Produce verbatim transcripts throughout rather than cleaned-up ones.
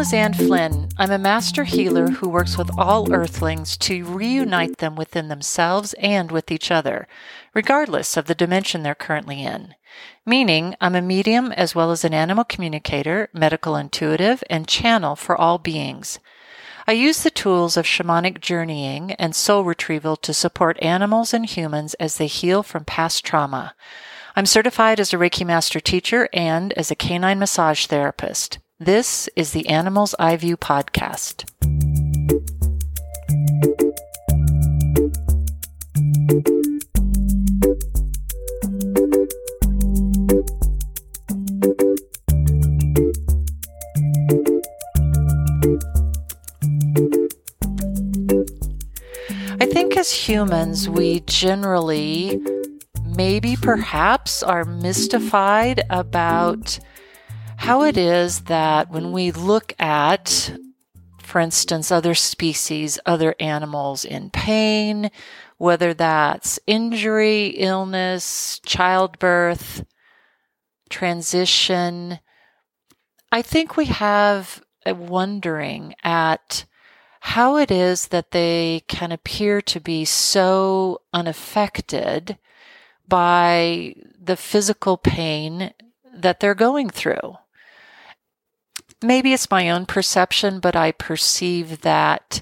is Anne Flynn. I'm a master healer who works with all earthlings to reunite them within themselves and with each other, regardless of the dimension they're currently in. Meaning, I'm a medium as well as an animal communicator, medical intuitive, and channel for all beings. I use the tools of shamanic journeying and soul retrieval to support animals and humans as they heal from past trauma. I'm certified as a Reiki Master Teacher and as a canine massage therapist. This is the Animals I View podcast. I think as humans, we generally, maybe perhaps, are mystified about how it is that when we look at, for instance, other species, other animals in pain, whether that's injury, illness, childbirth, transition, I think we have a wondering at how it is that they can appear to be so unaffected by the physical pain that they're going through. Maybe it's my own perception, but I perceive that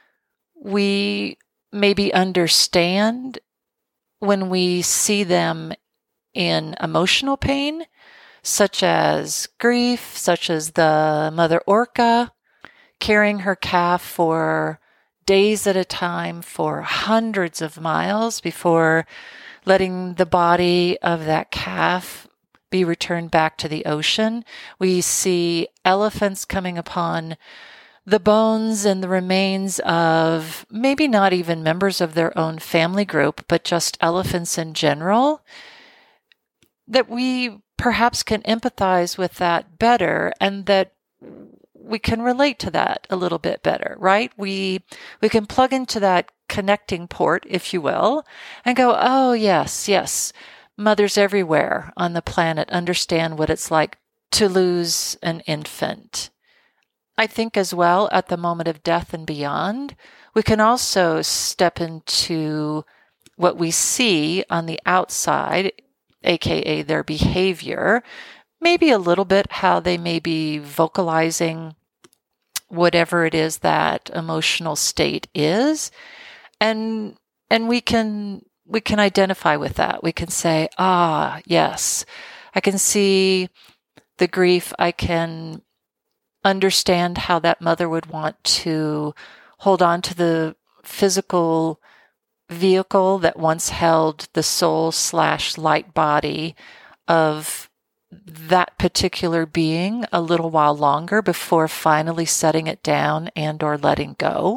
we maybe understand when we see them in emotional pain, such as grief, such as the mother orca carrying her calf for days at a time for hundreds of miles before letting the body of that calf be returned back to the ocean. We see elephants coming upon the bones and the remains of maybe not even members of their own family group, but just elephants in general, that we perhaps can empathize with that better and that we can relate to that a little bit better, right? We we can plug into that connecting port, if you will, and go, oh, yes, yes, mothers everywhere on the planet understand what it's like to lose an infant. I think as well, at the moment of death and beyond, we can also step into what we see on the outside, aka their behavior, maybe a little bit how they may be vocalizing whatever it is that emotional state is. And and we can we can identify with that. We can say, ah, yes, I can see the grief. I can understand how that mother would want to hold on to the physical vehicle that once held the soul slash light body of that particular being a little while longer before finally setting it down and or letting go.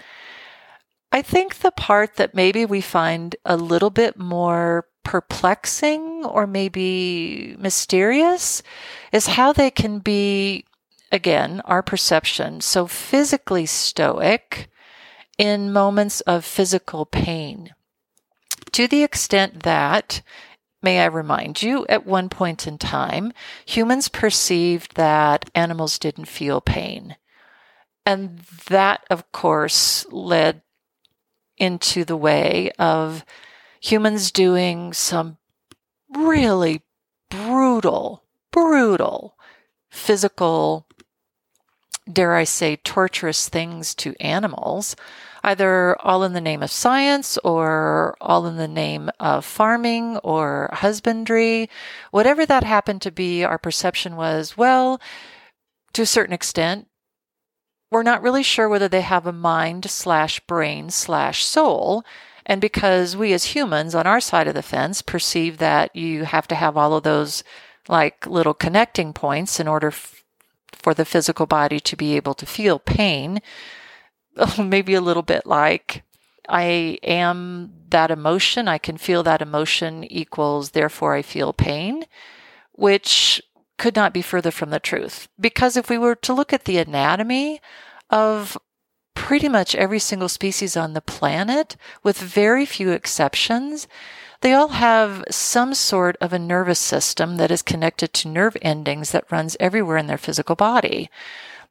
I think the part that maybe we find a little bit more perplexing or maybe mysterious is how they can be, again, our perception, so physically stoic in moments of physical pain, to the extent that, may I remind you, at one point in time, humans perceived that animals didn't feel pain. And that, of course, led into the way of humans doing some really brutal, brutal physical, dare I say, torturous things to animals, either all in the name of science or all in the name of farming or husbandry. Whatever that happened to be, our perception was, well, to a certain extent, we're not really sure whether they have a mind slash brain slash soul. And because we as humans on our side of the fence perceive that you have to have all of those like little connecting points in order f- for the physical body to be able to feel pain, maybe a little bit like I am that emotion, I can feel that emotion equals therefore I feel pain, which could not be further from the truth. Because if we were to look at the anatomy of pretty much every single species on the planet, with very few exceptions, they all have some sort of a nervous system that is connected to nerve endings that runs everywhere in their physical body.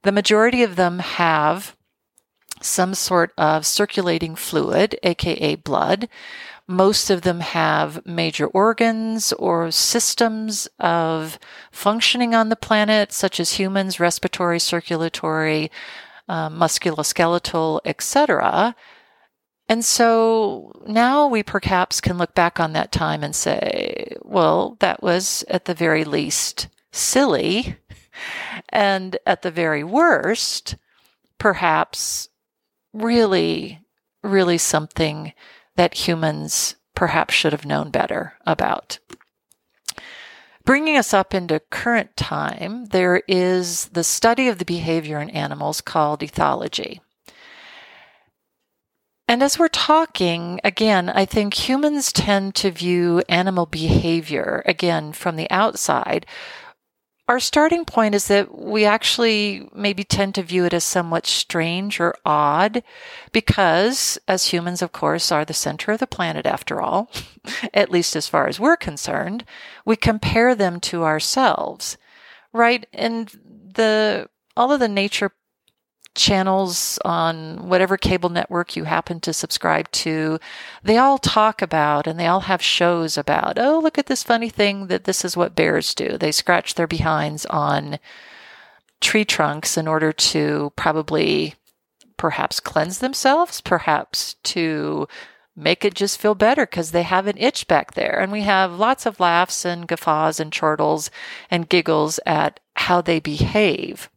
The majority of them have some sort of circulating fluid, aka blood. Most of them have major organs or systems of functioning on the planet, such as humans, respiratory, circulatory, uh, musculoskeletal, et cetera. And so now we perhaps can look back on that time and say, well, that was at the very least silly, and at the very worst, perhaps really, really something that humans perhaps should have known better about. Bringing us up into current time, there is the study of the behavior in animals called ethology. And as we're talking, again, I think humans tend to view animal behavior, again, from the outside. Our starting point is that we actually maybe tend to view it as somewhat strange or odd because, as humans, of course, are the center of the planet after all, at least as far as we're concerned, we compare them to ourselves, right? And the all of the nature channels on whatever cable network you happen to subscribe to, they all talk about and they all have shows about, oh, look at this funny thing that this is what bears do. They scratch their behinds on tree trunks in order to probably perhaps cleanse themselves, perhaps to make it just feel better because they have an itch back there. And we have lots of laughs and guffaws and chortles and giggles at how they behave.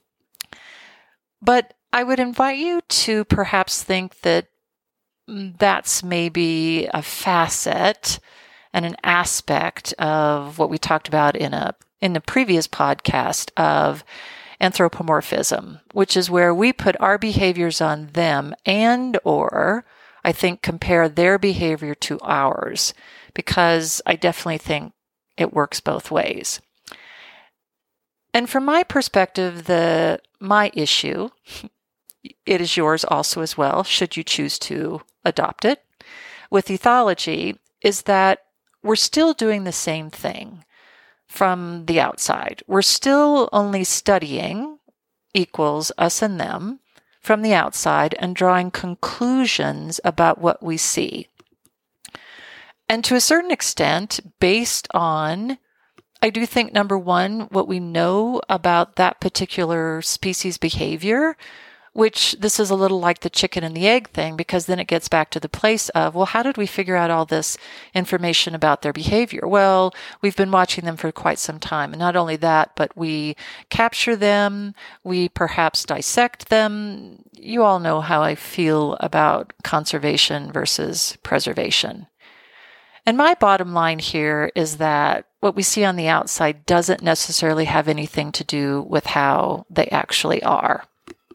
But I would invite you to perhaps think that that's maybe a facet and an aspect of what we talked about in a in the previous podcast of anthropomorphism, which is where we put our behaviors on them and or I think compare their behavior to ours, because I definitely think it works both ways. And from my perspective, the my issue, it is yours also as well, should you choose to adopt it, with ethology, is that we're still doing the same thing from the outside. We're still only studying equals us and them from the outside and drawing conclusions about what we see. And to a certain extent, based on I do think, number one, what we know about that particular species behavior, which this is a little like the chicken and the egg thing, because then it gets back to the place of, well, how did we figure out all this information about their behavior? Well, we've been watching them for quite some time. And not only that, but we capture them, we perhaps dissect them. You all know how I feel about conservation versus preservation. And my bottom line here is that what we see on the outside doesn't necessarily have anything to do with how they actually are.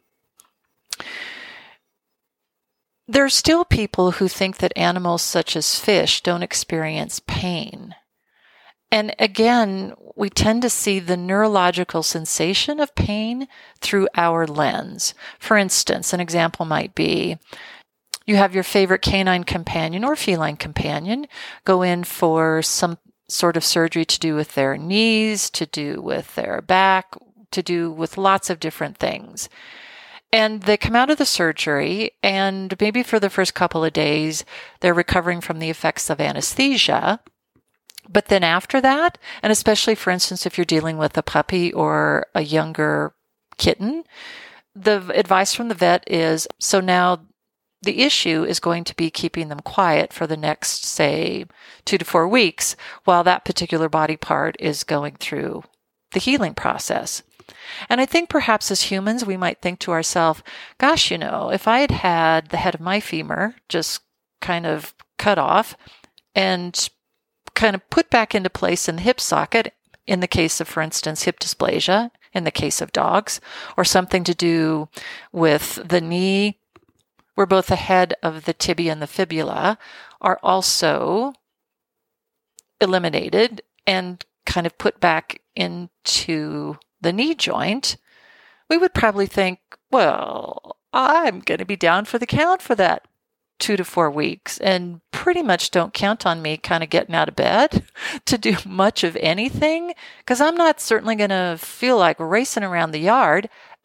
There are still people who think that animals such as fish don't experience pain. And again, we tend to see the neurological sensation of pain through our lens. For instance, an example might be, you have your favorite canine companion or feline companion go in for some sort of surgery to do with their knees, to do with their back, to do with lots of different things. And they come out of the surgery, and maybe for the first couple of days, they're recovering from the effects of anesthesia. But then after that, and especially, for instance, if you're dealing with a puppy or a younger kitten, the advice from the vet is, so now the issue is going to be keeping them quiet for the next, say, two to four weeks while that particular body part is going through the healing process. And I think perhaps as humans, we might think to ourselves, gosh, you know, if I had had the head of my femur just kind of cut off and kind of put back into place in the hip socket, in the case of, for instance, hip dysplasia, in the case of dogs, or something to do with the knee, where both the head of the tibia and the fibula are also eliminated and kind of put back into the knee joint, we would probably think, well, I'm going to be down for the count for that two to four weeks and pretty much don't count on me kind of getting out of bed to do much of anything, because I'm not certainly going to feel like racing around the yard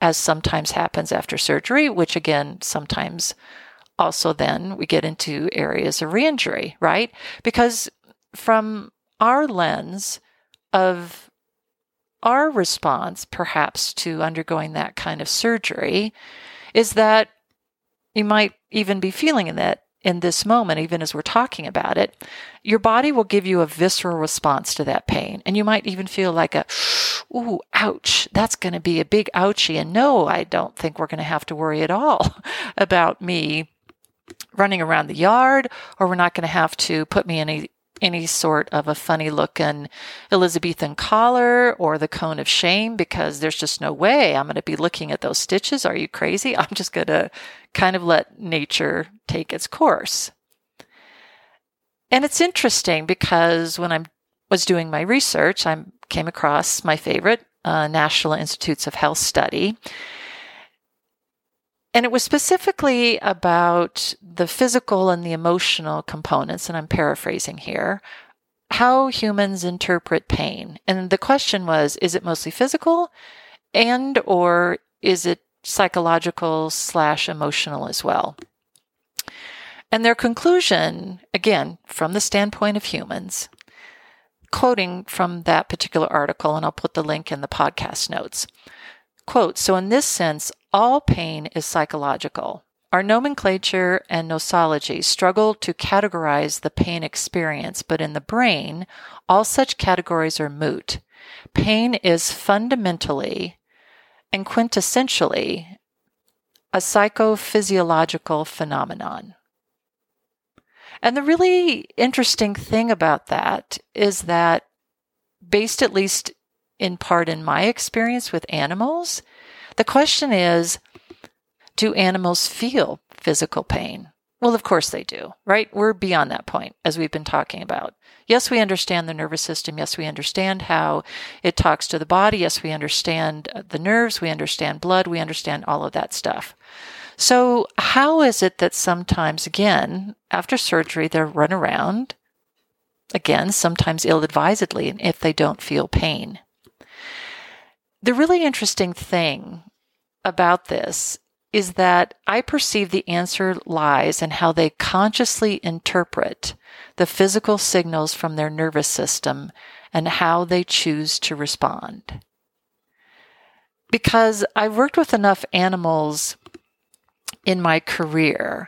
as sometimes happens after surgery, which again, sometimes also then we get into areas of re-injury, right? Because from our lens of our response, perhaps, to undergoing that kind of surgery is that you might even be feeling in that in this moment, even as we're talking about it, your body will give you a visceral response to that pain. And you might even feel like a, ooh, ouch, that's going to be a big ouchie. And no, I don't think we're going to have to worry at all about me running around the yard, or we're not going to have to put me in any, any sort of a funny looking Elizabethan collar or the cone of shame, because there's just no way I'm going to be looking at those stitches. Are you crazy? I'm just going to kind of let nature take its course. And it's interesting because when I was doing my research, I came across my favorite uh, National Institutes of Health study. And it was specifically about the physical and the emotional components, and I'm paraphrasing here, how humans interpret pain. And the question was, is it mostly physical and or is it psychological slash emotional as well? And their conclusion, again, from the standpoint of humans, quoting from that particular article, and I'll put the link in the podcast notes, quote, so in this sense, all pain is psychological. Our nomenclature and nosology struggle to categorize the pain experience, but in the brain, all such categories are moot. Pain is fundamentally and quintessentially a psychophysiological phenomenon. And the really interesting thing about that is that, based at least in part in my experience with animals, the question is, do animals feel physical pain? Well, of course they do, right? We're beyond that point, as we've been talking about. Yes, we understand the nervous system. Yes, we understand how it talks to the body. Yes, we understand the nerves. We understand blood. We understand all of that stuff. So how is it that sometimes, again, after surgery, they're run around, again, sometimes ill-advisedly, and if they don't feel pain? The really interesting thing about this is that I perceive the answer lies in how they consciously interpret the physical signals from their nervous system and how they choose to respond. Because I've worked with enough animals in my career,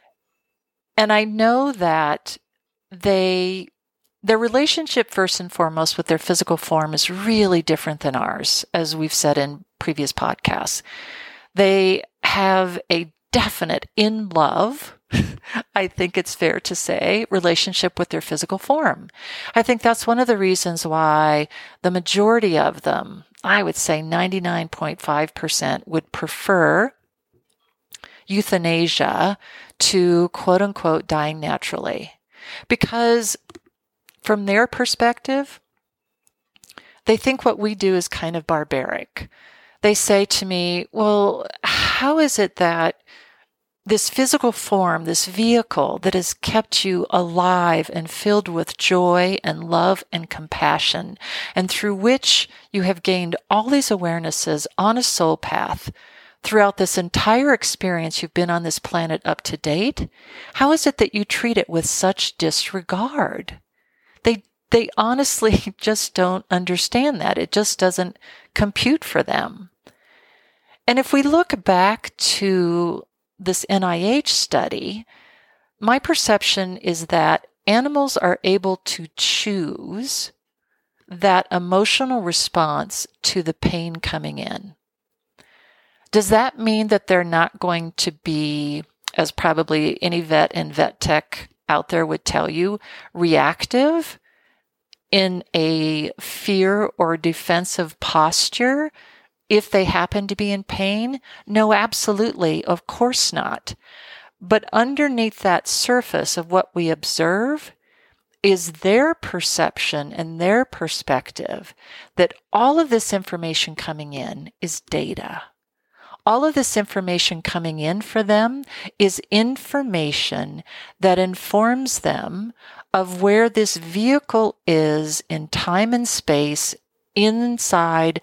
and I know that they their relationship, first and foremost, with their physical form is really different than ours, as we've said in previous podcasts. They have a definite in love, I think it's fair to say, relationship with their physical form. I think that's one of the reasons why the majority of them, I would say ninety-nine point five percent, would prefer euthanasia to quote unquote dying naturally. Because from their perspective, they think what we do is kind of barbaric. They say to me, well, how is it that this physical form, this vehicle that has kept you alive and filled with joy and love and compassion, and through which you have gained all these awarenesses on a soul path throughout this entire experience you've been on this planet up to date, how is it that you treat it with such disregard? They they honestly just don't understand that. It just doesn't compute for them. And if we look back to this N I H study, my perception is that animals are able to choose that emotional response to the pain coming in. Does that mean that they're not going to be, as probably any vet and vet tech out there would tell you, reactive in a fear or defensive posture if they happen to be in pain? No, absolutely. Of course not. But underneath that surface of what we observe is their perception and their perspective that all of this information coming in is data. All of this information coming in for them is information that informs them of where this vehicle is in time and space inside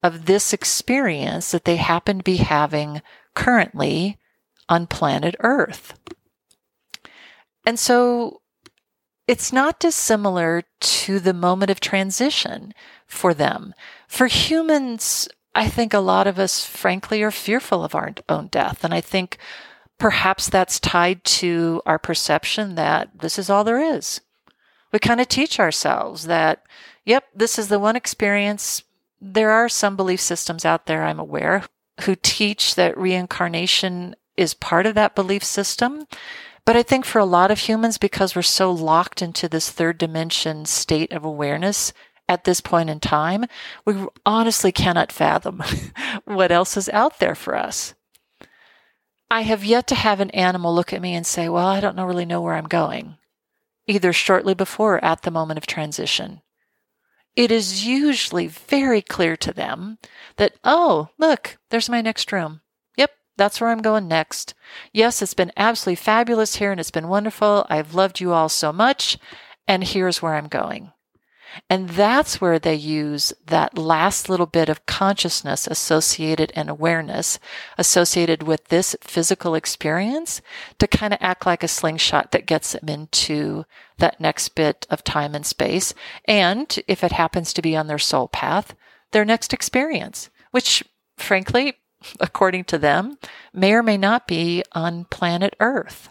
of this experience that they happen to be having currently on planet Earth. And so it's not dissimilar to the moment of transition for them. For humans, I think a lot of us, frankly, are fearful of our own death. And I think perhaps that's tied to our perception that this is all there is. We kind of teach ourselves that, yep, this is the one experience. There are some belief systems out there, I'm aware, who teach that reincarnation is part of that belief system. But I think for a lot of humans, because we're so locked into this third dimension state of awareness at this point in time, we honestly cannot fathom what else is out there for us. I have yet to have an animal look at me and say, well, I don't know, really know where I'm going, either shortly before or at the moment of transition. It is usually very clear to them that, oh, look, there's my next room. Yep, that's where I'm going next. Yes, it's been absolutely fabulous here and it's been wonderful. I've loved you all so much, and here's where I'm going. And that's where they use that last little bit of consciousness associated and awareness associated with this physical experience to kind of act like a slingshot that gets them into that next bit of time and space. And if it happens to be on their soul path, their next experience, which frankly, according to them, may or may not be on planet Earth.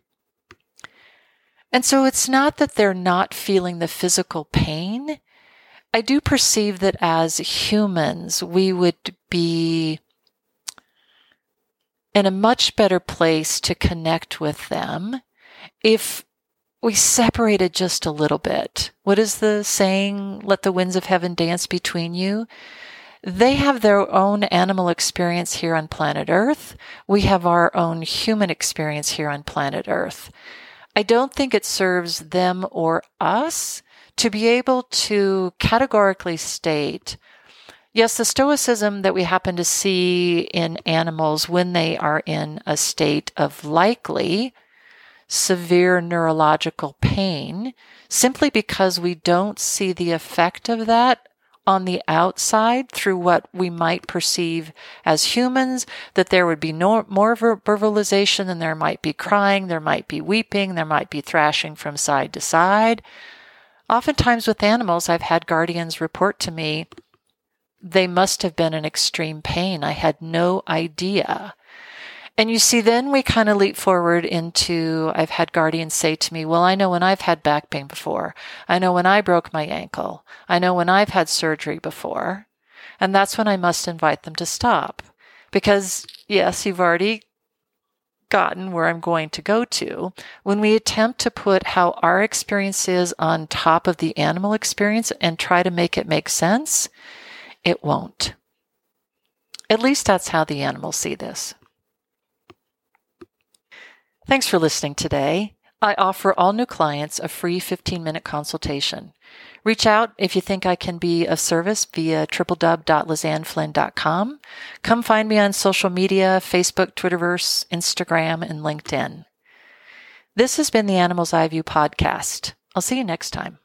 And so it's not that they're not feeling the physical pain. I do perceive that as humans, we would be in a much better place to connect with them if we separated just a little bit. What is the saying? Let the winds of heaven dance between you. They have their own animal experience here on planet Earth. We have our own human experience here on planet Earth. I don't think it serves them or us to be able to categorically state, yes, the stoicism that we happen to see in animals when they are in a state of likely severe neurological pain, simply because we don't see the effect of that on the outside through what we might perceive as humans, that there would be no, more verbalization than there might be crying, there might be weeping, there might be thrashing from side to side. Oftentimes with animals, I've had guardians report to me, they must have been in extreme pain. I had no idea. And you see, then we kind of leap forward into, I've had guardians say to me, well, I know when I've had back pain before. I know when I broke my ankle. I know when I've had surgery before. And that's when I must invite them to stop. Because, yes, you've already gotten where I'm going to go to. When we attempt to put how our experience is on top of the animal experience and try to make it make sense, it won't. At least that's how the animals see this. Thanks for listening today. I offer all new clients a free fifteen-minute consultation. Reach out if you think I can be of service via w w w dot lizanne flynn dot com. Come find me on social media, Facebook, Twitterverse, Instagram, and LinkedIn. This has been the Animal's Eye View podcast. I'll see you next time.